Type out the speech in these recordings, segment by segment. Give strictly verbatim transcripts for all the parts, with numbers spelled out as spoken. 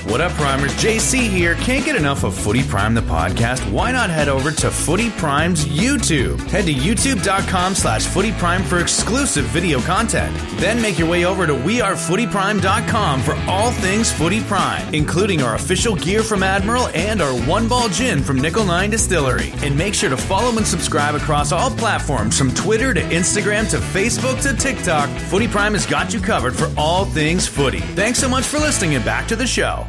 What up, Primers? J C here. Can't get enough of Footy Prime, the podcast? Why not head over to Footy Prime's YouTube? Head to youtube.com slash Footy Prime for exclusive video content. Then make your way over to we are footy prime dot com for all things Footy Prime, including our official gear from Admiral and our One Ball Gin from Nickel nine Distillery. And make sure to follow and subscribe across all platforms from Twitter to Instagram to Facebook to TikTok. Footy Prime has got you covered for all things footy. Thanks so much for listening and back to the show.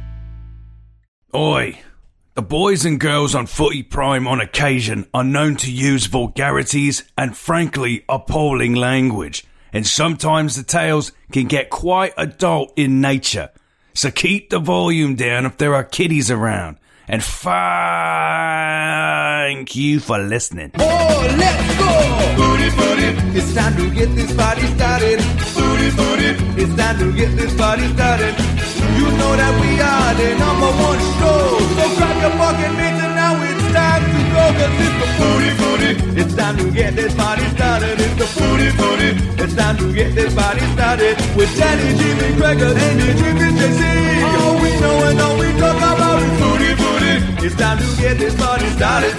Oi, the boys and girls on Footy Prime on occasion are known to use vulgarities and frankly appalling language, and sometimes the tales can get quite adult in nature. So keep the volume down if there are kiddies around, and thank you for listening. Oh, let's go! Footy, footy, it's time to get this party started. Footy, footy, it's time to get this party started. You know that we are the number one show. So grab your fucking mates and now it's time to go. Cause it's the Footy Footy. It's time to get this party started. It's the Footy Footy. It's time to get this party started. With Danny, Jimmy, Gregor, Andy, Jimmy, J C. All we know and all we talk about is Footy Footy. It's time to get this party started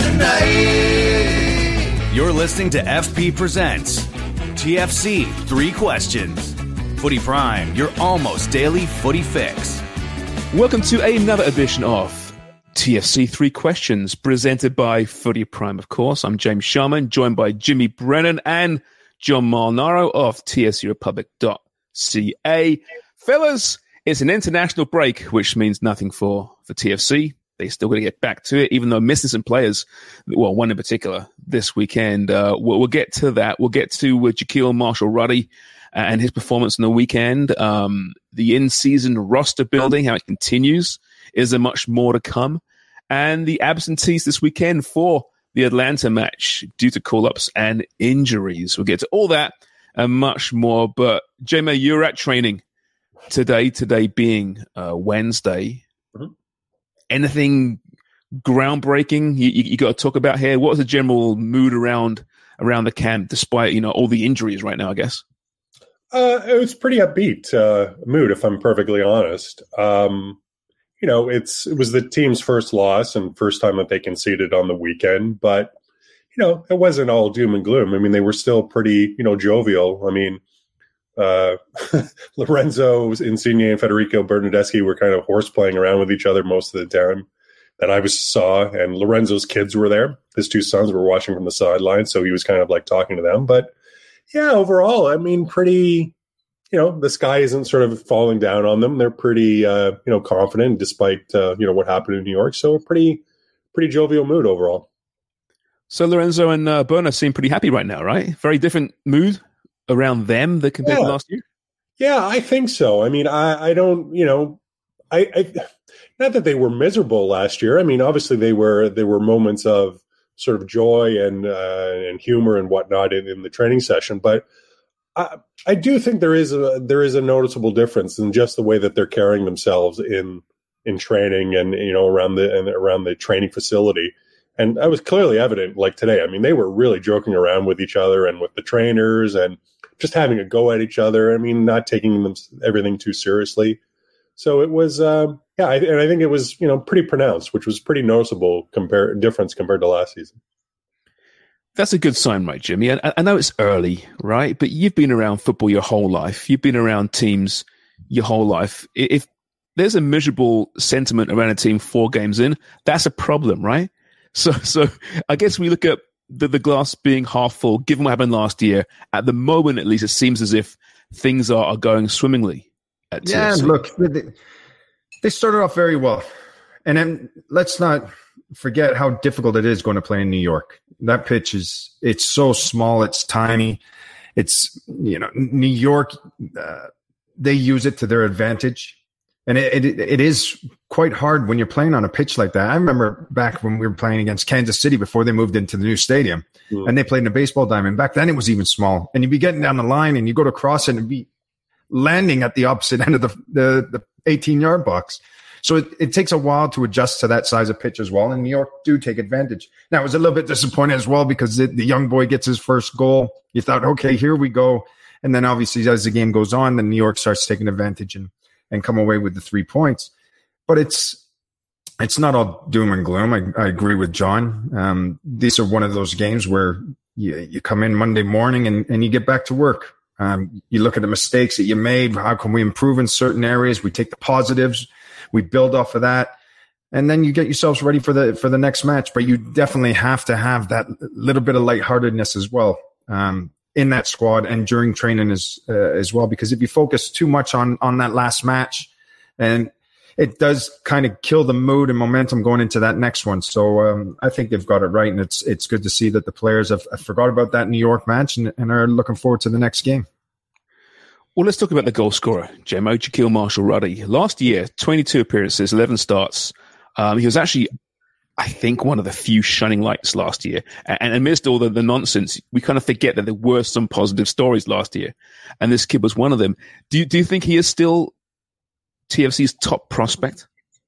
tonight. You're listening to F P Presents T F C Three Questions. Footy Prime, your almost daily footy fix. Welcome to another edition of T F C Three Questions, presented by Footy Prime, of course. I'm James Sharman, joined by Jimmy Brennan and John Molinaro of T F C Republic dot C A. Fellas, it's an international break, which means nothing for, for T F C. They still got to get back to it, even though missing some players, well, one in particular this weekend. Uh, we'll, we'll get to that. We'll get to uh, Jahkeele Marshall-Rutty and his performance on the weekend. Um, the in-season roster building, how it continues. Is there much more to come? And the absentees this weekend for the Atlanta match due to call-ups and injuries. We'll get to all that and much more. But, J-May, you're at training today, today being uh, Wednesday. Mm-hmm. Anything groundbreaking you, you, you got to talk about here? What was the general mood around around the camp, despite, you know, all the injuries right now, I guess? Uh, it was pretty upbeat uh, mood, if I'm perfectly honest. Um, you know, it's it was the team's first loss and first time that they conceded on the weekend. But, you know, it wasn't all doom and gloom. I mean, they were still pretty, you know, jovial. I mean, uh, Lorenzo Insigne and Federico Bernardeschi were kind of horse playing around with each other most of the time that I was saw. And Lorenzo's kids were there. His two sons were watching from the sideline. So he was kind of like talking to them. But yeah, overall, I mean, pretty, you know, the sky isn't sort of falling down on them. They're pretty, uh, you know, confident despite, uh, you know, what happened in New York. So a pretty, pretty jovial mood overall. So Lorenzo and uh, Berna seem pretty happy right now, right? Very different mood around them that compared yeah. to last year? Yeah, I think so. I mean, I, I don't, you know, I, I, not that they were miserable last year. I mean, obviously they were, there were moments of sort of joy and uh, and humor and whatnot in, in the training session. But I, I do think there is a there is a noticeable difference in just the way that they're carrying themselves in in training and, you know, around the and around the training facility. And that was clearly evident like today. I mean, they were really joking around with each other and with the trainers and just having a go at each other. I mean, not taking them everything too seriously. So it was, uh, yeah, I, and I think it was, you know, pretty pronounced, which was pretty noticeable compare difference compared to last season. That's a good sign, right, Jimmy? I, I know it's early, right? But you've been around football your whole life. You've been around teams your whole life. If there's a miserable sentiment around a team four games in, that's a problem, right? So, so I guess we look at the, the glass being half full, given what happened last year. At the moment, at least, it seems as if things are, are going swimmingly. At yeah, and look, they, they started off very well. And then let's not forget how difficult it is going to play in New York. That pitch is, it's so small, it's tiny. It's, you know, New York, uh, they use it to their advantage. And it, it it is quite hard when you're playing on a pitch like that. I remember back when we were playing against Kansas City before they moved into the new stadium, mm. and they played in a baseball diamond. Back then it was even small. And you'd be getting down the line and you go to cross it and be landing at the opposite end of the the, the eighteen-yard box. So it, it takes a while to adjust to that size of pitch as well. And New York do take advantage. Now, it was a little bit disappointing as well because the, the young boy gets his first goal. You thought, okay, here we go. And then obviously as the game goes on, then New York starts taking advantage and and come away with the three points. but it's it's not all doom and gloom. I, I agree with John. Um, these are one of those games where you, you come in Monday morning and, and you get back to work. Um, you look at the mistakes that you made. How can we improve in certain areas? We take the positives, we build off of that, and then you get yourselves ready for the for the next match. But you definitely have to have that little bit of lightheartedness as well um, in that squad and during training as uh, as well. Because if you focus too much on on that last match, and it does kind of kill the mood and momentum going into that next one. So um, I think they've got it right, and it's it's good to see that the players have, have forgot about that New York match and, and are looking forward to the next game. Well, let's talk about the goal scorer, Jemo, Jaquil Marshall-Rutty. Last year, twenty-two appearances, eleven starts. Um, he was actually, I think, one of the few shining lights last year. And, and amidst all the, the nonsense, we kind of forget that there were some positive stories last year. And this kid was one of them. Do you, do you think he is still T F C's top prospect?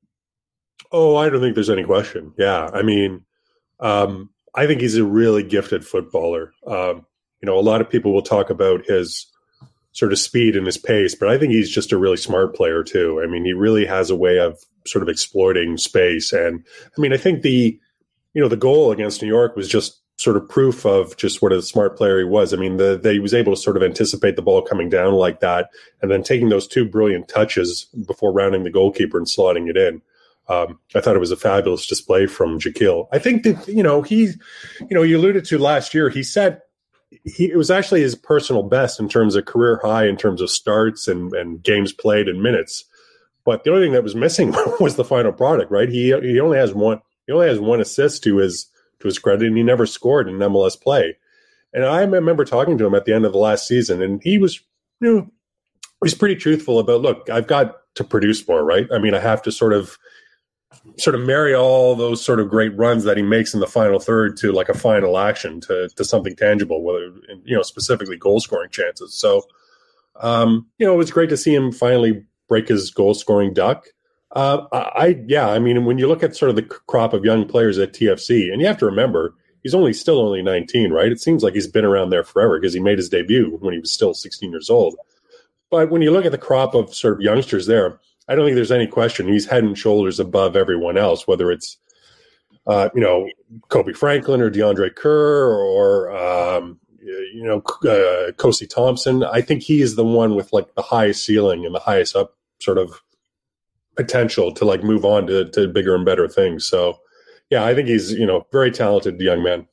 Oh, I don't think there's any question. Yeah. I mean, um, I think he's a really gifted footballer. Um, you know, a lot of people will talk about his sort of speed and his pace, but I think he's just a really smart player too. I mean, he really has a way of sort of exploiting space. And I mean, I think the, you know, the goal against New York was just sort of proof of just what a smart player he was. I mean, the, the, he was able to sort of anticipate the ball coming down like that, and then taking those two brilliant touches before rounding the goalkeeper and slotting it in. Um, I thought it was a fabulous display from Jaquil. I think that, you know, he, you know, you alluded to last year, he said he, it was actually his personal best in terms of career high, in terms of starts and, and games played and minutes. But the only thing that was missing was the final product, right? He, he only has one, he only has one assist to his, to his credit, and he never scored in M L S play. And I remember talking to him at the end of the last season, and he was, you know, he's pretty truthful about, look, I've got to produce more, right? I mean, I have to sort of, sort of marry all those sort of great runs that he makes in the final third to like a final action, to, to something tangible, whether, you know, specifically goal scoring chances. So, um, you know, it was great to see him finally break his goal scoring duck. Uh, I, yeah, I mean, when you look at sort of the crop of young players at T F C, and you have to remember, he's only still only nineteen, right? It seems like he's been around there forever because he made his debut when he was still sixteen years old. But when you look at the crop of sort of youngsters there, I don't think there's any question he's head and shoulders above everyone else, whether it's, uh, you know, Kobe Franklin or DeAndre Kerr or, um, you know, uh, Kosi Thompson. I think he is the one with like the highest ceiling and the highest up sort of potential to like move on to, to bigger and better things. So yeah, I think he's, you know, very talented young man.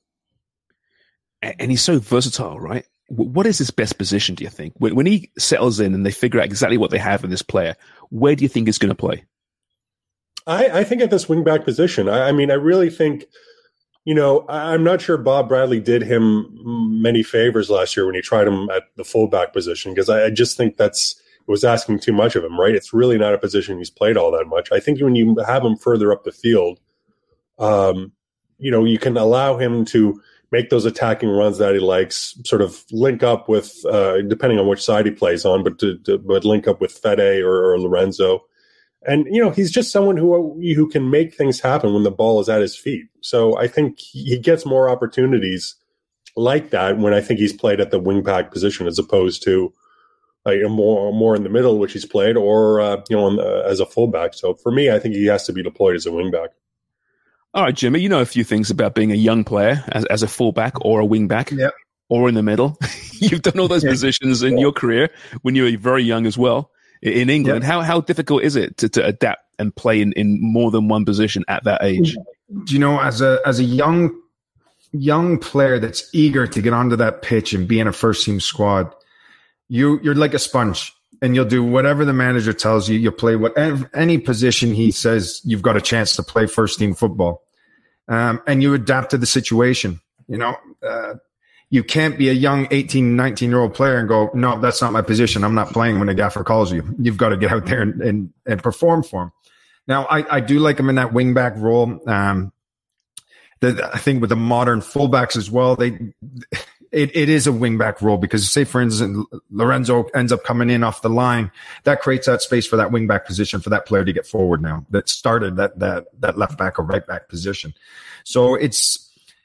And he's so versatile, right? What is his best position, do you think? When, when he settles in and they figure out exactly what they have in this player, where do you think he's going to play? I, I think at this wingback position. I, I mean, I really think, you know, I, I'm not sure Bob Bradley did him many favors last year when he tried him at the fullback position, because I, I just think that's, was asking too much of him, right? It's really not a position he's played all that much. I think when you have him further up the field, um, you know, you can allow him to make those attacking runs that he likes, sort of link up with, uh, depending on which side he plays on, but to, to but link up with Fede or, or Lorenzo. And, you know, he's just someone who who can make things happen when the ball is at his feet. So I think he gets more opportunities like that when I think he's played at the wingback position as opposed to Uh, more more in the middle, which he's played, or uh, you know, on the, as a fullback. So for me, I think he has to be deployed as a wingback. All right, Jimmy, you know a few things about being a young player as, as a fullback or a wingback, yep. or in the middle. You've done all those yeah. positions in yeah. your career when you were very young as well in England. Yep. How how difficult is it to, to adapt and play in, in more than one position at that age? Do you know, as a as a young young player that's eager to get onto that pitch and be in a first team squad, You, you're like a sponge, and you'll do whatever the manager tells you. You'll play what any position he says you've got a chance to play first team football, um, and you adapt to the situation. You know, uh, you can't be a young eighteen, nineteen year old player and go, no, that's not my position. I'm not playing when the gaffer calls you. You've got to get out there and, and, and perform for him. Now, I, I do like him in that wingback role. Um, the, I think with the modern fullbacks as well, they. It, it is a wingback role because, say, for instance, Lorenzo ends up coming in off the line. That creates that space for that wingback position for that player to get forward now. That started that that that left back or right back position. So it's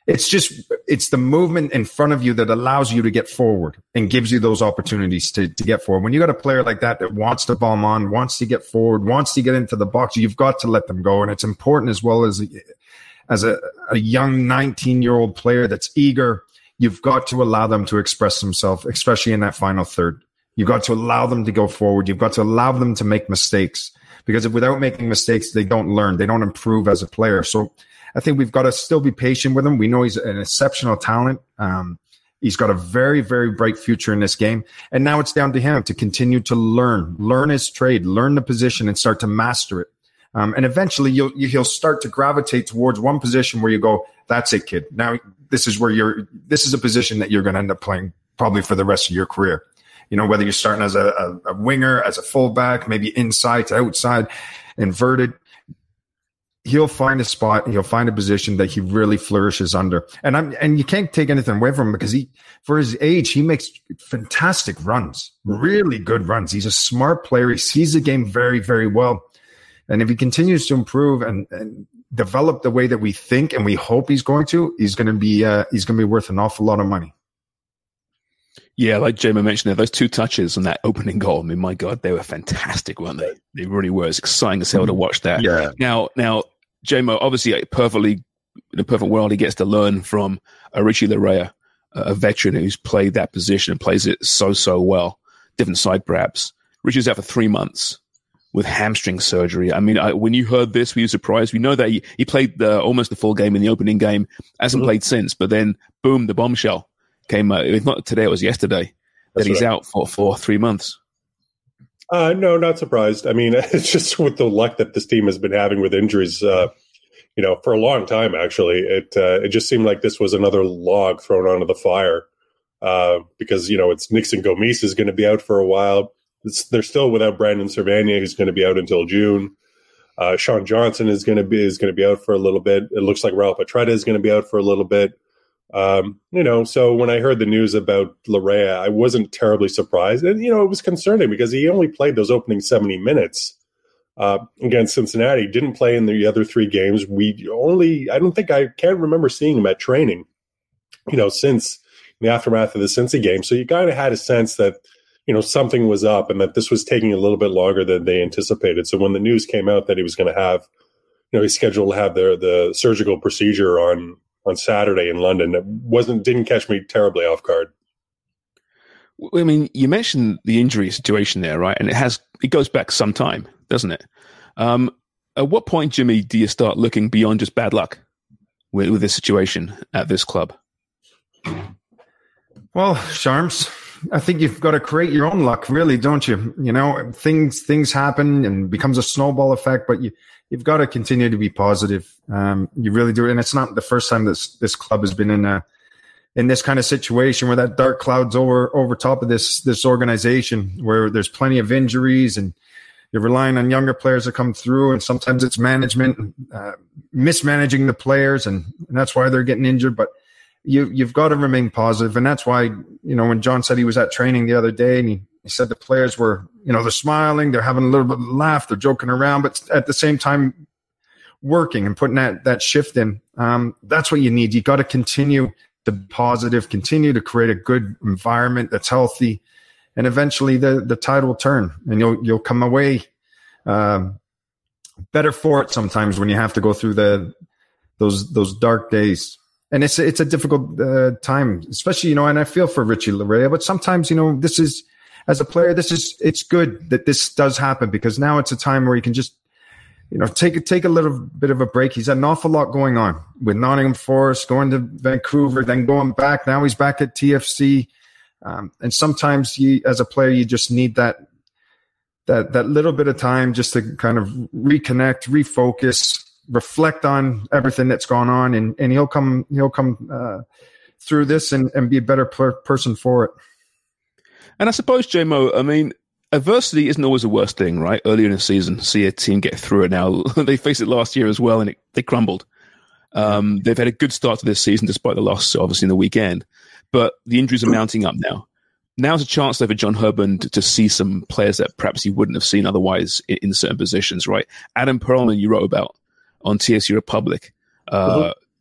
it's just, it's the movement in front of you that allows you to get forward and gives you those opportunities to, to get forward. When you got a player like that that wants to bomb on, wants to get forward, wants to get into the box, you've got to let them go. And it's important as well as, as a, a young nineteen year old player that's eager. You've got to allow them to express themselves, especially in that final third. You've got to allow them to go forward. You've got to allow them to make mistakes, because if without making mistakes, they don't learn. They don't improve as a player. So I think we've got to still be patient with him. We know he's an exceptional talent. Um, he's got a very, very bright future in this game. And now it's down to him to continue to learn, learn his trade, learn the position, and start to master it. Um, and eventually you'll, he'll start to gravitate towards one position where you go, that's it, kid. Now this is where you're, this is a position that you're going to end up playing probably for the rest of your career. You know, whether you're starting as a, a, a winger, as a fullback, maybe inside to outside, inverted, he'll find a spot, he'll find a position that he really flourishes under. And I'm, and you can't take anything away from him, because he, for his age, he makes fantastic runs, really good runs. He's a smart player. He sees the game very, very well. And if he continues to improve and, and develop the way that we think and we hope he's going to, he's going to be, uh, he's going to be worth an awful lot of money. Yeah, like J-Mo mentioned there, those two touches on that opening goal, I mean, my God, they were fantastic, weren't they? They really were. It's exciting as hell to watch that. Yeah. Now, now, J-Mo, obviously, perfectly, in a perfect world, he gets to learn from a Richie Laryea, a veteran who's played that position and plays it so, so well. Different side, perhaps. Richie's out for three months with hamstring surgery. I mean, I, when you heard this, were you surprised? We know that he, he played the, almost the full game in the opening game, hasn't mm-hmm. played since, but then, boom, the bombshell came out. If not today, it was yesterday that That's he's right. out for, for three months. Uh, no, not surprised. I mean, it's just with the luck that this team has been having with injuries, uh, you know, for a long time, actually. It uh, it just seemed like this was another log thrown onto the fire uh, because, you know, it's Nixon Gomis is going to be out for a while. It's, they're still without Brandon Servania, who's going to be out until June. Uh, Sean Johnson is going to be is going to be out for a little bit. It looks like Raul Petretta is going to be out for a little bit. Um, you know, so when I heard the news about Laryea, I wasn't terribly surprised. And, you know, it was concerning because he only played those opening seventy minutes uh, against Cincinnati. Didn't play in the other three games. We only, I don't think I can't remember seeing him at training, you know, since the aftermath of the Cincy game. So you kind of had a sense that, you know, something was up and that this was taking a little bit longer than they anticipated. So when the news came out that he was going to have, you know, he's scheduled to have the, the surgical procedure on, on Saturday in London, it wasn't didn't catch me terribly off guard. I mean, you mentioned the injury situation there, right? And it has it goes back some time, doesn't it? Um, at what point, Jimmy, do you start looking beyond just bad luck with, with this situation at this club? Well, Sharms, I think you've got to create your own luck, really, don't you? You know, things things happen and becomes a snowball effect, but you you've got to continue to be positive. Um, you really do, and it's not the first time this this club has been in a in this kind of situation where that dark cloud's over over top of this this organization, where there's plenty of injuries and you're relying on younger players to come through, and sometimes it's management uh, mismanaging the players, and, and that's why they're getting injured. But you you've got to remain positive, and that's why, you know, when John said he was at training the other day and he, he said the players were, you know, they're smiling, they're having a little bit of laugh, they're joking around, but at the same time working and putting that that shift in. Um, that's what you need. You got to continue to be positive, continue to create a good environment that's healthy, and eventually the the tide will turn, and you'll you'll come away um, better for it. Sometimes when you have to go through the those those dark days. And it's it's a difficult uh, time, especially, you know, and I feel for Richie Laryea, but sometimes, you know, this is, as a player, this is, it's good that this does happen, because now it's a time where you can just, you know, take, take a little bit of a break. He's had an awful lot going on with Nottingham Forest, going to Vancouver, then going back. Now he's back at T F C. Um, and sometimes you, as a player, you just need that, that, that little bit of time just to kind of reconnect, refocus, reflect on everything that's gone on, and, and he'll come he'll come uh, through this and, and be a better per- person for it. And I suppose, J-Mo, I mean, adversity isn't always the worst thing, right? Earlier in the season, see a team get through it. Now they faced it last year as well, and it, they crumbled. Um, they've had a good start to this season, despite the loss, obviously, in the weekend. But the injuries are mounting up now. Now's a chance though for John Herban to, to see some players that perhaps he wouldn't have seen otherwise in, in certain positions, right? Adam Perlman, you wrote about on T S U Republic. Uh, mm-hmm.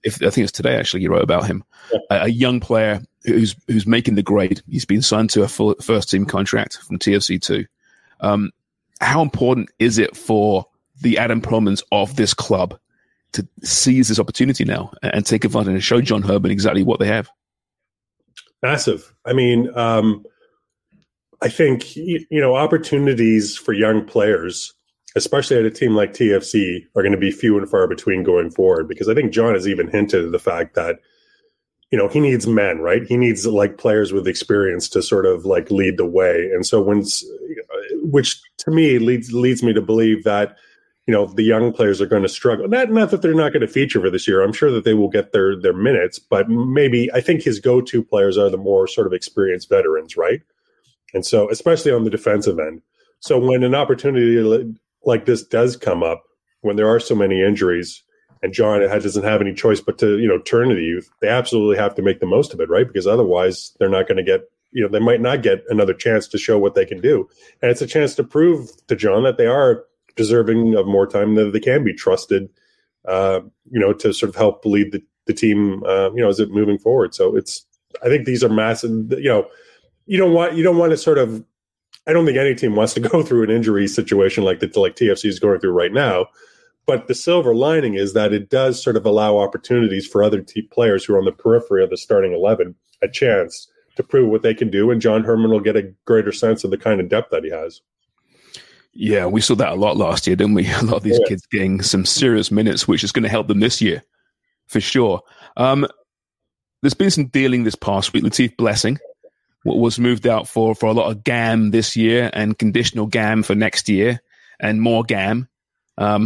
if I think it's today actually you wrote about him, yeah. a, a young player who's who's making the grade. He's been signed to a full first team contract from T F C two. Um, how important is it for the Adam Perlmans of this club to seize this opportunity now and take advantage and show John Herdman exactly what they have? Massive. I mean, um, I think, you know, opportunities for young players, especially at a team like T F C, are going to be few and far between going forward, because I think John has even hinted at the fact that, you know, he needs men, right? He needs like players with experience to sort of like lead the way. And so when, which to me leads, leads me to believe that, you know, the young players are going to struggle. Not, not that they're not going to feature for this year. I'm sure that they will get their, their minutes, but maybe I think his go-to players are the more sort of experienced veterans, right? And so, especially on the defensive end. So when an opportunity like this does come up, when there are so many injuries, and John doesn't have any choice but to, you know, turn to the youth, they absolutely have to make the most of it, right? Because otherwise they're not going to get, you know, they might not get another chance to show what they can do. And it's a chance to prove to John that they are deserving of more time, that they can be trusted, uh, you know, to sort of help lead the, the team, uh, you know, as it moving forward. So it's, I think these are massive, you know, you don't want, you don't want to sort of, I don't think any team wants to go through an injury situation like that, like T F C is going through right now. But the silver lining is that it does sort of allow opportunities for other team players who are on the periphery of the starting eleven a chance to prove what they can do. And John Herdman will get a greater sense of the kind of depth that he has. Yeah, we saw that a lot last year, didn't we? A lot of these yeah. kids getting some serious minutes, which is going to help them this year, for sure. Um, there's been some dealing this past week. Latif Blessing was moved out for, for a lot of G A M this year and conditional G A M for next year and more G A M. Um,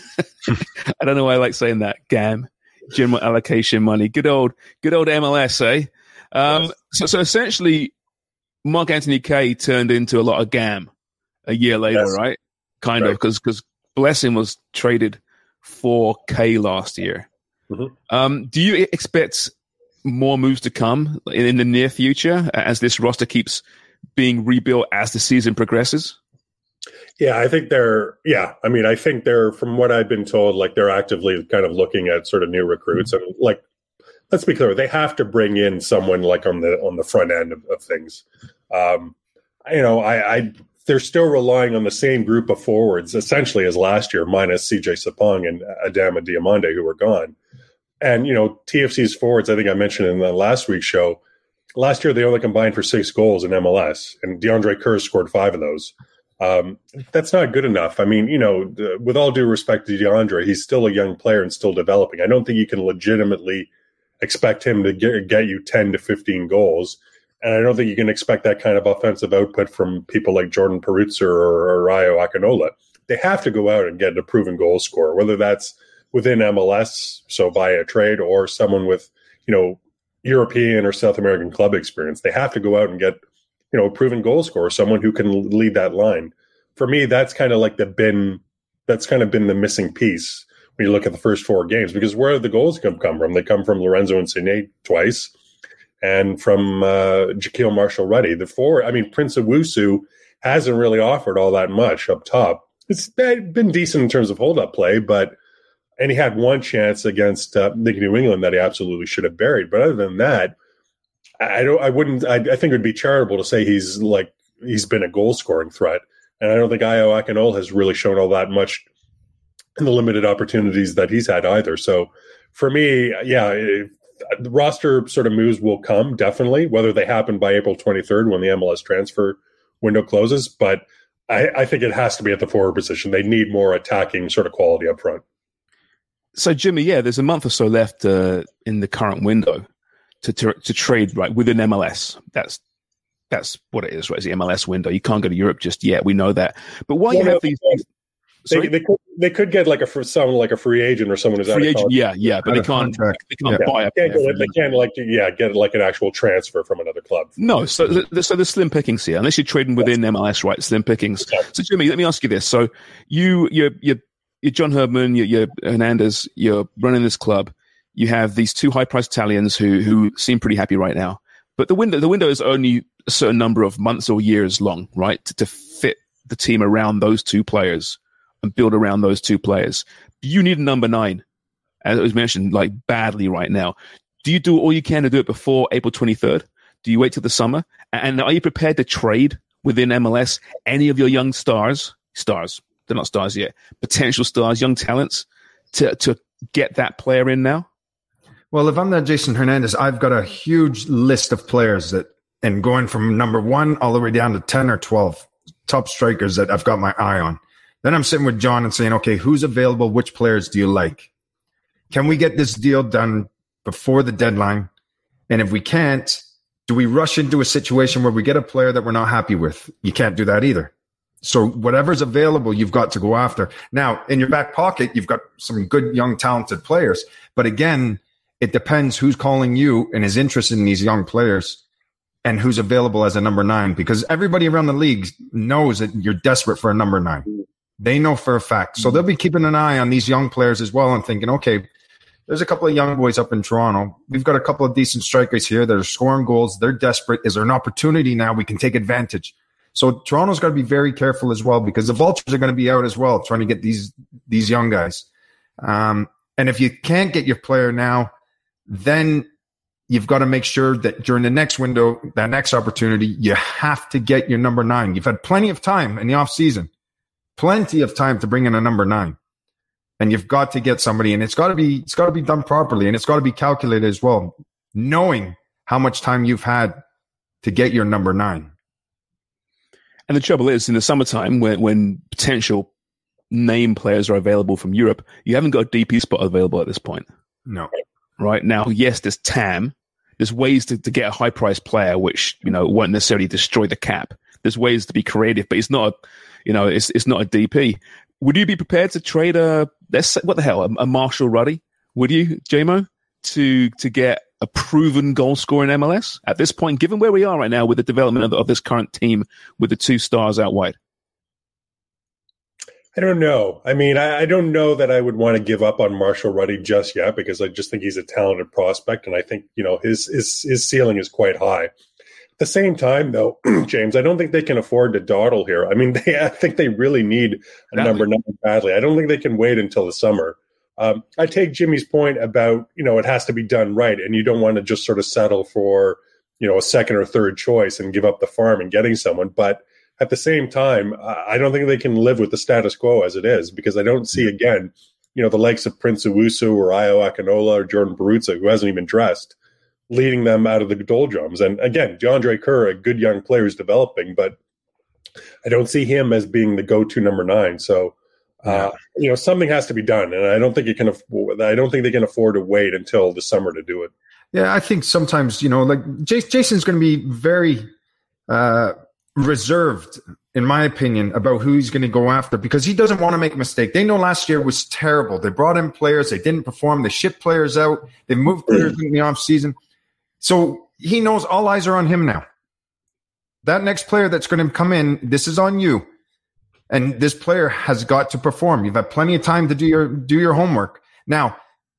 I don't know why I like saying that. G A M, general allocation money. Good old, good old M L S, eh? Um, yes. so, so essentially, Mark Anthony Kaye turned into a lot of G A M a year later, yes. right? Kind right. of, because because Blessing was traded for Kaye last year. Mm-hmm. Um, do you expect more moves to come in, in the near future as this roster keeps being rebuilt as the season progresses? Yeah, I think they're, yeah, I mean, I think they're, from what I've been told, like they're actively kind of looking at sort of new recruits. Mm-hmm. And like, let's be clear, they have to bring in someone like on the, on the front end of, of things. Um, you know, I, I, they're still relying on the same group of forwards essentially as last year, minus C J Sapong and Adama Diomande, who were gone. And, you know, T F C's forwards, I think I mentioned in the last week's show, last year they only combined for six goals in M L S, and DeAndre Kerr scored five of those. Um, that's not good enough. I mean, you know, with all due respect to DeAndre, he's still a young player and still developing. I don't think you can legitimately expect him to get, get you ten to fifteen goals. And I don't think you can expect that kind of offensive output from people like Jordan Perutzer or, or Rayo Akinola. They have to go out and get a proven goal scorer, whether that's within M L S, so via a trade, or someone with, you know, European or South American club experience. They have to go out and get, you know, a proven goal scorer, someone who can lead that line. For me, that's kind of like the been, that's kind of been the missing piece when you look at the first four games, because where the goals come, come from? They come from Lorenzo Insigne twice and from uh, Jaquil Marshall-Rutty. The four, I mean, Prince Owusu hasn't really offered all that much up top. It's been decent in terms of hold-up play, but and he had one chance against uh, New England that he absolutely should have buried. But other than that, I don't. I wouldn't. I, I think it would be charitable to say he's like he's been a goal scoring threat, and I don't think Ayo Akinola has really shown all that much in the limited opportunities that he's had either. So for me, yeah, it, the roster sort of moves will come definitely, whether they happen by April twenty-third when the M L S transfer window closes. But I, I think it has to be at the forward position. They need more attacking sort of quality up front. So Jimmy, yeah, there's a month or so left uh, in the current window to, to to trade right within M L S. That's that's what it is, right? It's the M L S window. You can't go to Europe just yet. We know that. But why yeah, you have these? these they, they could they could get like a for someone like a free agent or someone who's free out agent. Yeah, yeah, but they can't. Contract. They can't yeah. buy up. They can't, get, they can't like yeah get like an actual transfer from another club. No, so the, so there's slim pickings here unless you're trading within yes. M L S, right? Slim pickings. Okay. So Jimmy, let me ask you this: so you you're you're You're John Herdman, you're, you're Hernandez, you're running this club. You have these two high-priced Italians who who seem pretty happy right now. But the window the window is only a certain number of months or years long, right, to, to fit the team around those two players and build around those two players. You need a number nine as it was mentioned, like badly right now. Do you do all you can to do it before April twenty-third? Do you wait till the summer? And are you prepared to trade within M L S any of your young stars, stars, they're not stars yet, potential stars, young talents, to, to get that player in now? Well, if I'm that Jason Hernandez, I've got a huge list of players that, and going from number one all the way down to ten or twelve top strikers that I've got my eye on. Then I'm sitting with John and saying, okay, who's available? Which players do you like? Can we get this deal done before the deadline? And if we can't, do we rush into a situation where we get a player that we're not happy with? You can't do that either. So whatever's available, you've got to go after. Now, in your back pocket, you've got some good, young, talented players. But again, it depends who's calling you and is interested in these young players and who's available as a number nine, because everybody around the league knows that you're desperate for a number nine. They know for a fact. So they'll be keeping an eye on these young players as well and thinking, okay, there's a couple of young boys up in Toronto. We've got a couple of decent strikers here that are scoring goals. They're desperate. Is there an opportunity now we can take advantage? So Toronto's got to be very careful as well, because the vultures are going to be out as well trying to get these these young guys. Um, and if you can't get your player now, then you've got to make sure that during the next window, that next opportunity, you have to get your number nine. You've had plenty of time in the offseason, plenty of time to bring in a number nine. And you've got to get somebody, and it's got to be it's got to be done properly, and it's got to be calculated as well, knowing how much time you've had to get your number nine. And the trouble is, in the summertime, when when potential name players are available from Europe, you haven't got a D P spot available at this point. No. Right now, yes, there's T A M. There's ways to, to get a high-priced player, which you know won't necessarily destroy the cap. There's ways to be creative, but it's not, a, you know, it's it's not a D P. Would you be prepared to trade a, let's say, what the hell, a, a Marshall Ruddy? Would you, J-Mo, to to get a proven goal scorer in M L S at this point, given where we are right now with the development of, of this current team with the two stars out wide? I don't know. I mean, I, I don't know that I would want to give up on Marshall Ruddy just yet, because I just think he's a talented prospect, and I think, you know, his his his ceiling is quite high. At the same time, though, James, I don't think they can afford to dawdle here. I mean, they, I think they really need a badly. number nine badly. I don't think they can wait until the summer. Um, I take Jimmy's point about, you know, it has to be done right, and you don't want to just sort of settle for, you know, a second or third choice and give up the farm and getting someone. But at the same time, I don't think they can live with the status quo as it is, because I don't see, again, you know, the likes of Prince Owusu or Ayo Akinola or Jordan Barutza, who hasn't even dressed, leading them out of the doldrums. And again, DeAndre Kerr, a good young player, is developing, but I don't see him as being the go-to number nine. So, uh, yeah. you know, something has to be done, and I don't think you can. Afford, I don't think they can afford to wait until the summer to do it. Yeah, I think sometimes, you know, like Jason's going to be very uh, reserved, in my opinion, about who he's going to go after, because he doesn't want to make a mistake. They know last year was terrible. They brought in players, they didn't perform, they shipped players out, they moved players in the offseason. So he knows all eyes are on him now. That next player that's going to come in, this is on you. And this player has got to perform. You've had plenty of time to do your do your homework. Now,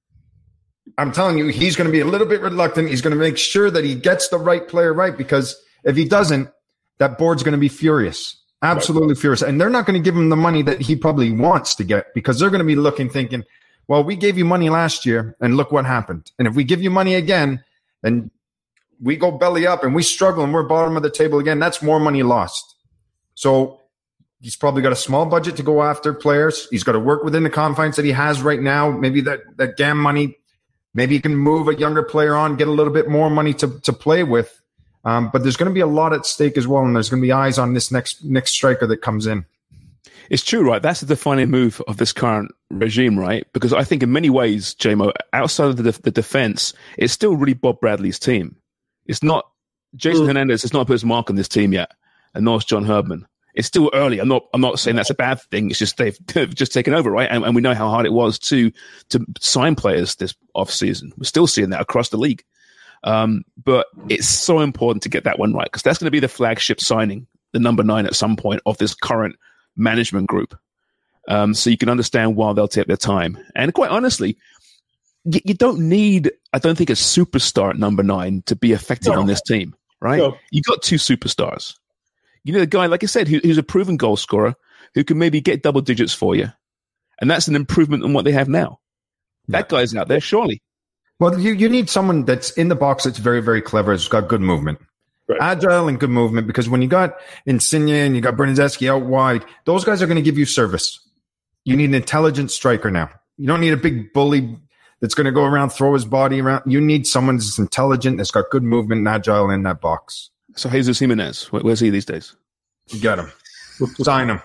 I'm telling you, he's going to be a little bit reluctant. He's going to make sure that he gets the right player right, because if he doesn't, that board's going to be furious. Absolutely furious. And they're not going to give him the money that he probably wants to get, because they're going to be looking, thinking, well, we gave you money last year, and look what happened. And if we give you money again, and we go belly up and we struggle and we're bottom of the table again, that's more money lost. So he's probably got a small budget to go after players. He's got to work within the confines that he has right now. Maybe that, that G A M money, maybe he can move a younger player on, get a little bit more money to, to play with. Um, but there's going to be a lot at stake as well, and there's going to be eyes on this next next striker that comes in. It's true, right? That's the defining move of this current regime, right? Because I think in many ways, J-Mo, outside of the, the defense, it's still really Bob Bradley's team. It's not Jason mm. Hernandez. It's not put his mark on this team yet, and nor is John Herdman. It's still early. I'm not. I'm not saying that's a bad thing. It's just they've just taken over, right? And, and we know how hard it was to to sign players this off season. We're still seeing that across the league. Um, but it's so important to get that one right, because that's going to be the flagship signing, the number nine at some point of this current management group. Um, so you can understand why they'll take their time. And quite honestly, you, you don't need, I don't think, a superstar at number nine to be effective no. on this team, right? No. You got two superstars. You need a guy, like I said, who, who's a proven goal scorer, who can maybe get double digits for you. And that's an improvement on what they have now. That yeah. guy's out there, surely. Well, you, you need someone that's in the box that's very, very clever, has got good movement. Right. Agile and good movement, because when you got Insigne and you got Bernardeschi out wide, those guys are going to give you service. You need an intelligent striker now. You don't need a big bully that's going to go around, throw his body around. You need someone that's intelligent, that's got good movement and agile in that box. So Jesus Jimenez, where's he these days? You got him. Sign him.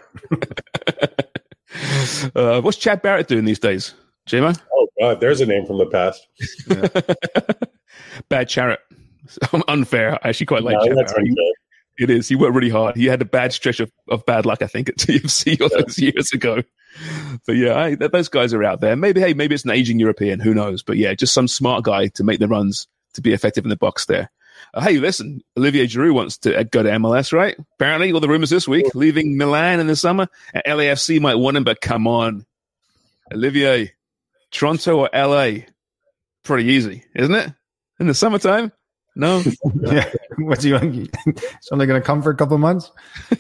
uh, what's Chad Barrett doing these days, J-Mo? Oh, God, there's a name from the past. Yeah. Bad Charrot. Unfair. I actually quite like no, Chad that's Barrett. unfair. It is. He worked really hard. He had a bad stretch of, of bad luck, I think, at T F C all yeah. those years ago. But yeah, I, those guys are out there. Maybe, hey, maybe it's an aging European. Who knows? But yeah, just some smart guy to make the runs to be effective in the box there. Uh, hey, listen, Olivier Giroud wants to go to M L S, right? Apparently, all the rumors this week, leaving Milan in the summer. L A F C might want him, but come on. Olivier, Toronto or L A? Pretty easy, isn't it? In the summertime? No? Yeah. What's he on? It's only going to come for a couple of months?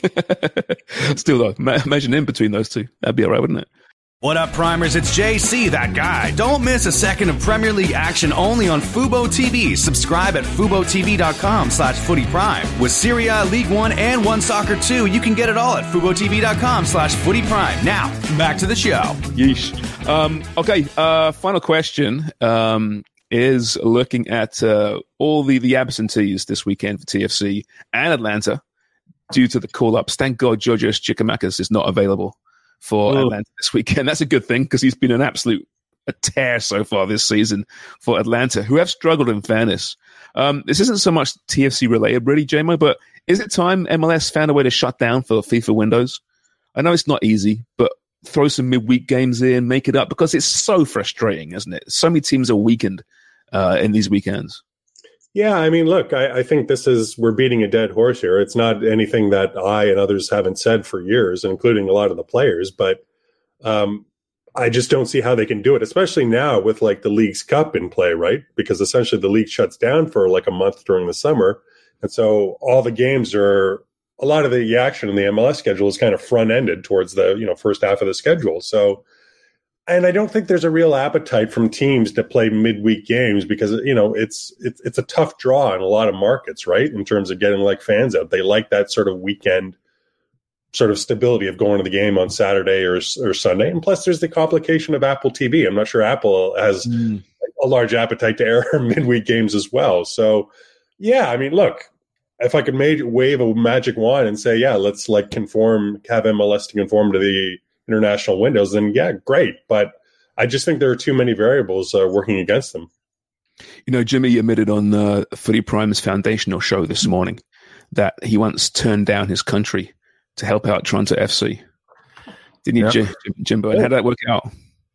Still, though, ma- imagine in between those two. That'd be all right, wouldn't it? What up, Primers? It's J C, that guy. Don't miss a second of Premier League action only on Fubo T V. Subscribe at FuboTV.com slash Footy Prime. With Serie A, League One, and One Soccer two, you can get it all at FuboTV.com slash Footy Prime. Now, back to the show. Yeesh. Um, okay, uh, final question um, is looking at uh, all the, the absentees this weekend for T F C and Atlanta due to the call-ups. Thank God Georgios Giakoumakis is not available for oh. Atlanta this weekend. That's a good thing, because he's been an absolute a tear so far this season for Atlanta, who have struggled in fairness. Um, this isn't so much T F C related, really, J-Mo, but is it time M L S found a way to shut down for FIFA windows? I know it's not easy, but throw some midweek games in, make it up, because it's so frustrating, isn't it? So many teams are weakened uh, in these weekends. Yeah, I mean, look, I, I think this is, we're beating a dead horse here. It's not anything that I and others haven't said for years, including a lot of the players, but um, I just don't see how they can do it, especially now with like the League's Cup in play, right? Because essentially the league shuts down for like a month during the summer. And so all the games are, a lot of the action in the M L S schedule is kind of front-ended towards the, you know, first half of the schedule. So, and I don't think there's a real appetite from teams to play midweek games, because, you know, it's, it's, it's a tough draw in a lot of markets, right? In terms of getting like fans out. They like that sort of weekend sort of stability of going to the game on Saturday or, or Sunday. And plus there's the complication of Apple T V. I'm not sure Apple has mm. a large appetite to air midweek games as well. So yeah, I mean, look, if I could make, wave a magic wand and say, yeah, let's like conform, have M L S to conform to the international windows, then yeah, great. But I just think there are too many variables uh, working against them. You know, Jimmy admitted on the Footy Prime's foundational show this morning that he once turned down his country to help out Toronto F C. Didn't you, yep. J- Jimbo? And how did that work out?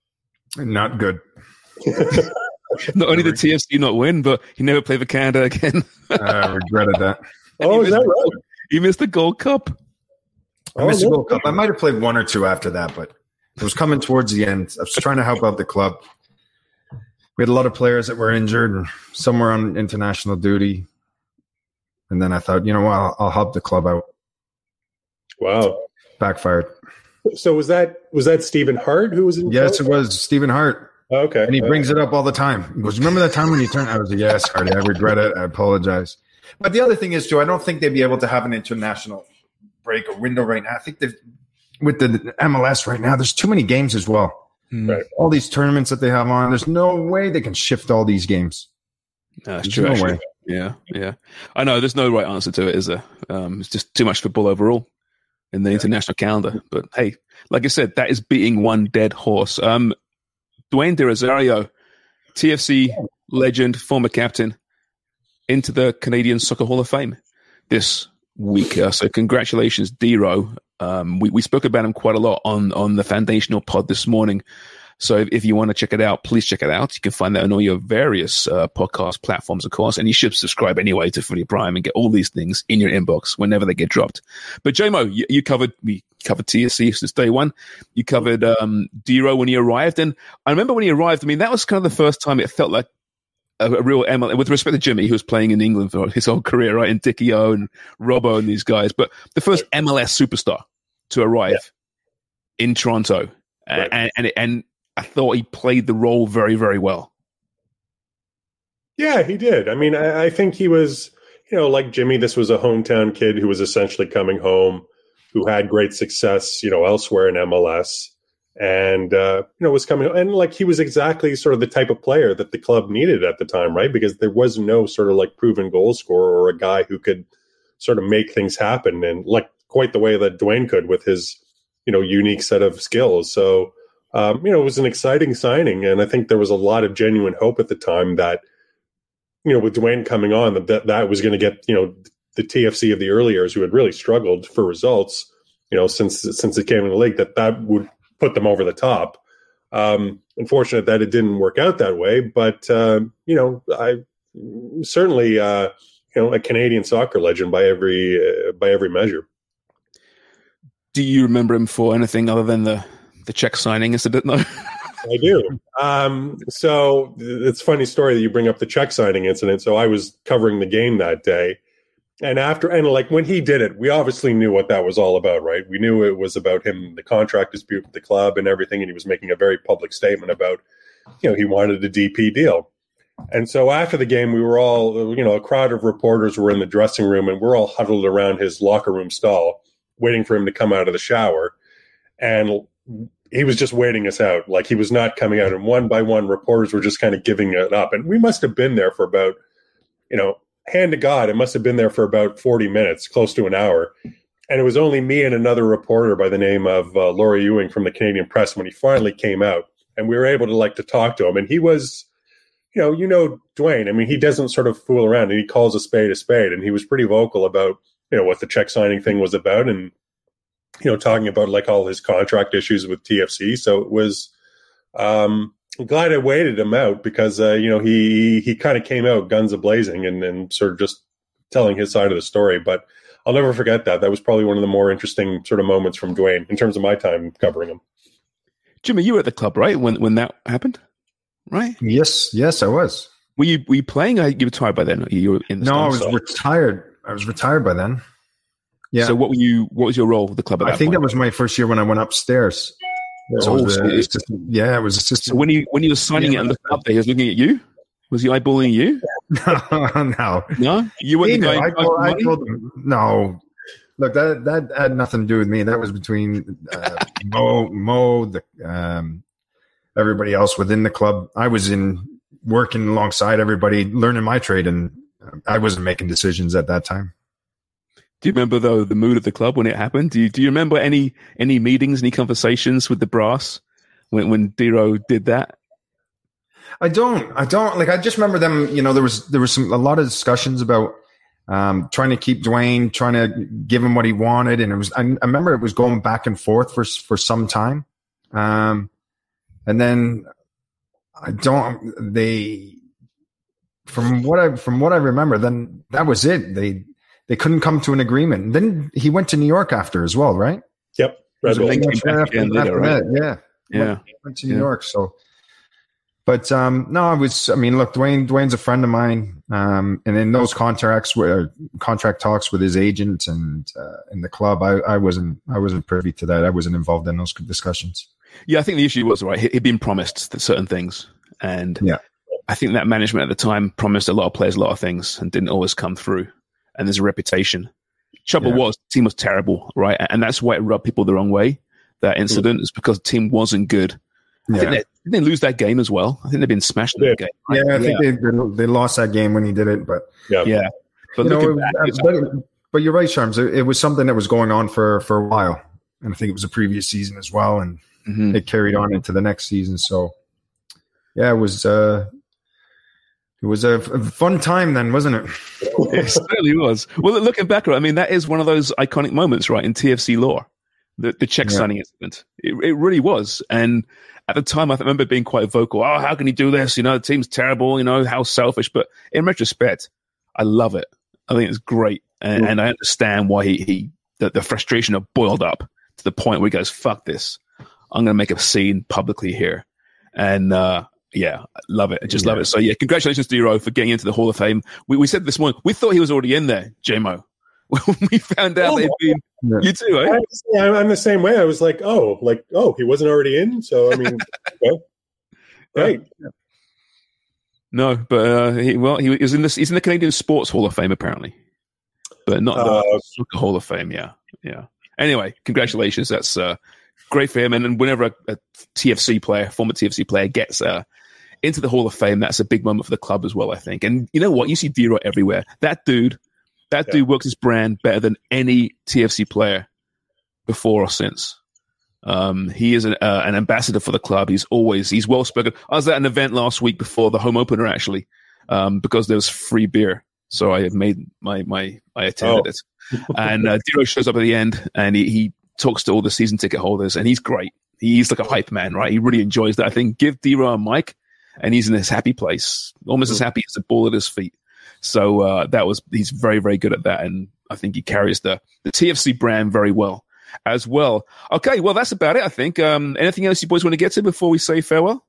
Not good. Not only did T F C not win, but he never played for Canada again. I regretted that. Oh, is that right? Gold, he missed the Gold Cup. I missed oh, the Gold Cup. I might have played one or two after that, but it was coming towards the end. I was trying to help out the club. We had a lot of players that were injured, and some were on international duty. And then I thought, you know what, I'll, I'll help the club out. Wow. Backfired. So was that was that Stephen Hart who was in? Yes, it was Stephen Hart. Okay. And he brings it up all the time. He goes, remember that time when you turned? I was like, yes, Hardy, I regret it. I apologize. But the other thing is, too, I don't think they'd be able to have an international break or window right now. I think that with the M L S right now, there's too many games as well. Right. All these tournaments that they have on, there's no way they can shift all these games. No, that's true. No way. Yeah, yeah. I know there's no right answer to it, is there? Um, it's just too much football overall in the yeah. international calendar. But hey, like I said, that is beating one dead horse. Um, Dwayne De Rosario, T F C legend, former captain, into the Canadian Soccer Hall of Fame this week. Uh, so congratulations, D-Ro. Um, we, we spoke about him quite a lot on, on the Foundational pod this morning. So if, if you want to check it out, please check it out. You can find that on all your various uh, podcast platforms, of course. And you should subscribe anyway to Footy Prime and get all these things in your inbox whenever they get dropped. But J-Mo, you, you covered we covered T S C since day one. You covered um, D-Ro when he arrived. And I remember when he arrived, I mean, that was kind of the first time it felt like a, a real M L S, with respect to Jimmy, who was playing in England for his whole career, right? And Dickie O and Robbo and these guys. But the first M L S superstar to arrive yeah. in Toronto. Right. And, and, and I thought he played the role very, very well. Yeah, he did. I mean, I, I think he was, you know, like Jimmy, this was a hometown kid who was essentially coming home, who had great success, you know, elsewhere in M L S. And, uh, you know, was coming, and like he was exactly sort of the type of player that the club needed at the time, right? Because there was no sort of like proven goal scorer or a guy who could sort of make things happen, and like quite the way that Dwayne could with his, you know, unique set of skills. So, um, you know, it was an exciting signing. And I think there was a lot of genuine hope at the time that, you know, with Dwayne coming on, that that, that was going to get, you know, the T F C of the early years who had really struggled for results, you know, since, since it came in the league, that that would put them over the top. Um, unfortunate that it didn't work out that way, but, uh, you know, I certainly, uh, you know, a Canadian soccer legend by every, uh, by every measure. Do you remember him for anything other than the, the check signing incident? No. I do. Um, so it's a funny story that you bring up the check signing incident. So I was covering the game that day. And after, and like when he did it, we obviously knew what that was all about, right? We knew it was about him, the contract dispute with the club and everything. And he was making a very public statement about, you know, he wanted a D P deal. And so after the game, we were all, you know, a crowd of reporters were in the dressing room, and we're all huddled around his locker room stall, waiting for him to come out of the shower. And he was just waiting us out. Like he was not coming out. And one by one, reporters were just kind of giving it up. And we must have been there for about, you know, hand to God, it must have been there for about forty minutes, close to an hour. And it was only me and another reporter by the name of uh, Laurie Ewing from the Canadian Press when he finally came out. And we were able to like to talk to him. And he was, you know, you know, Dwayne, I mean, he doesn't sort of fool around, and he calls a spade a spade. And he was pretty vocal about, you know, what the check signing thing was about, and, you know, talking about like all his contract issues with T F C. So it was, um, I'm glad I waited him out, because, uh, you know, he he kind of came out guns a-blazing and, and sort of just telling his side of the story. But I'll never forget that. That was probably one of the more interesting sort of moments from Dwayne in terms of my time covering him. Jimmy, you were at the club, right, when when that happened, right? Yes, yes, I was. Were you were you playing? Or you were retired by then? You were in the no, I was side? retired. I was retired by then. Yeah. So what were you? What was your role with the club at that I think point? that was my first year when I went upstairs. So Oh, it was, so uh, it- assistant, yeah, it was assistant. So when you when you were signing Yeah. it on the club day, he was looking at you. Was he eyeballing you? no, No, you weren't He the knew. guy. I, told, I told him no. Look, that that had nothing to do with me. That was between uh, Mo, Mo, the um, everybody else within the club. I was in working alongside everybody, learning my trade, and I wasn't making decisions at that time. Do you remember though the mood of the club when it happened? Do you do you remember any any meetings, any conversations with the brass when when Dero did that? I don't. I don't like. I just remember them. You know, there was there was some a lot of discussions about um, trying to keep Dwayne, trying to give him what he wanted, and it was. I, I remember it was going back and forth for for some time, um, and then I don't. They from what I from what I remember, then that was it. They they couldn't come to an agreement. Then he went to New York after as well, right? Yep. Red Bull. They came back After, again later, after right? that, yeah. Yeah. Went, went to New Yeah. York. So, but um, no, I was. I mean, look, Dwayne. Dwayne's a friend of mine, um, and in those contracts, where contract talks with his agent and uh, in the club, I, I wasn't. I wasn't privy to that. I wasn't involved in those discussions. Yeah, I think the issue was right. He- He'd been promised that certain things, and Yeah. I think that management at the time promised a lot of players a lot of things and didn't always come through. And there's a reputation. Trouble Yeah. was, the team was terrible, right? And that's why it rubbed people the wrong way. That incident is because the team wasn't good. I think Yeah, they, didn't they lose that game as well? I think they've been smashed in that game. right? yeah. I think They, they they lost that game when he did it, but Yeah. Yeah. But you know, looking it- back, it's- but, but you're right, Sharms. It, it was something that was going on for for a while, and I think it was the previous season as well, and Mhm. it carried on into the next season. So, yeah, it was uh, it was a, a fun time then, wasn't it? It certainly was. Well, looking back, I mean, that is one of those iconic moments, right, in T F C lore, the, the check Yeah. signing incident. It, it really was. And at the time, I remember being quite vocal. Oh, how can he do this? You know, the team's terrible. You know, how selfish. But in retrospect, I love it. I think it's great. And, and I understand why he, he the, the frustration had boiled up to the point where he goes, fuck this. I'm going to make a scene publicly here. And, uh, yeah, I love it. I just love it. So, yeah, congratulations to Dero for getting into the Hall of Fame. We, we said this morning, we thought he was already in there, J-Mo. when we found out Oh, they'd been. Yeah. You too, eh? I'm, I'm the same way. I was like, oh, like, oh, he wasn't already in. So, I mean, okay. Right. No, but uh, he, well, he was in this. He's in the Canadian Sports Hall of Fame, apparently, but not the Uh, Soccer Hall of Fame. Yeah, yeah. Anyway, congratulations. That's uh, great for him. And, and whenever a, a T F C player, former T F C player, gets uh, into the Hall of Fame, that's a big moment for the club as well, I think. And you know what? You see Dero everywhere. That dude, that Yeah. dude works his brand better than any T F C player before or since. Um, he is an, uh, an ambassador for the club. He's always, he's well spoken. I was at an event last week before the home opener, actually, um, because there was free beer. So I made my, my, I attended Oh. it. And uh, Dero shows up at the end and he, he talks to all the season ticket holders and he's great. He's like a hype man, right? He really enjoys that. I think give Dero a mic and he's in his happy place, almost as happy as a ball at his feet. So uh, that was, he's very, very good at that. And I think he carries the, the T F C brand very well as well. Okay, well, that's about it, I think. Um, anything else you boys want to get to before we say farewell?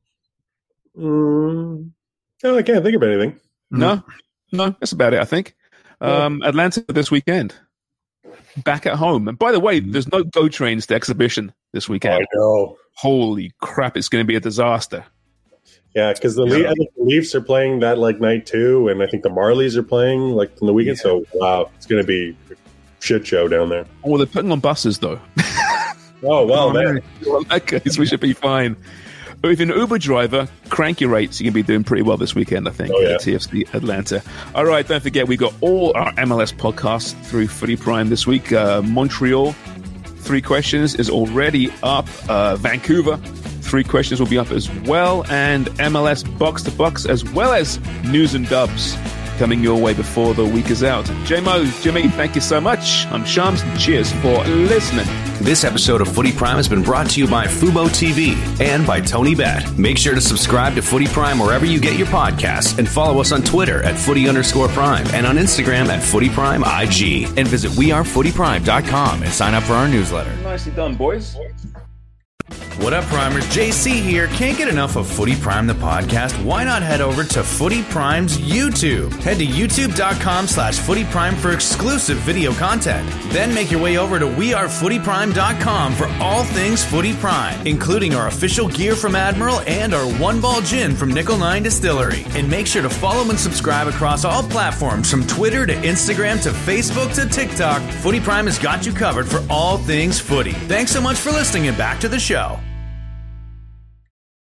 Mm, no, I can't think of anything. No? No, that's about it, I think. Um, Atlanta this weekend. Back at home. And by the way, there's no GO trains to exhibition this weekend. I know. Holy crap, it's going to be a disaster. Yeah, because the, Le- I think the Leafs are playing that like night two, and I think the Marlies are playing like on the weekend. Yeah. So wow, it's going to be a shit show down there. Oh, they're putting on buses, though. Oh well, man. Well, in that case, we should be fine. But if you're an Uber driver, crank your rates. You can be doing pretty well this weekend, I think, Oh, yeah. at T F C Atlanta. All right, don't forget, we got all our M L S podcasts through Footy Prime this week. Uh, Montreal, Three Questions is already up. Uh, Vancouver, Three Questions will be up as well. And M L S Box to Box, as well as News and Dubs coming your way before the week is out. J-Mo, Jimmy, thank you so much. I'm Shams. Cheers for listening. This episode of Footy Prime has been brought to you by Fubo T V and by Tony Bet. Make sure to subscribe to Footy Prime wherever you get your podcasts and follow us on Twitter at footy underscore prime and on Instagram at Footy Prime I G. And visit we are footy prime dot com and sign up for our newsletter. Nicely done, boys. What up, Primers? J C here. Can't get enough of Footy Prime, the podcast? Why not head over to Footy Prime's YouTube? Head to youtube.com slash Footy Prime for exclusive video content. Then make your way over to we are footy prime dot com for all things Footy Prime, including our official gear from Admiral and our One Ball Gin from Nickel nine Distillery. And make sure to follow and subscribe across all platforms from Twitter to Instagram to Facebook to TikTok. Footy Prime has got you covered for all things footy. Thanks so much for listening and back to the show.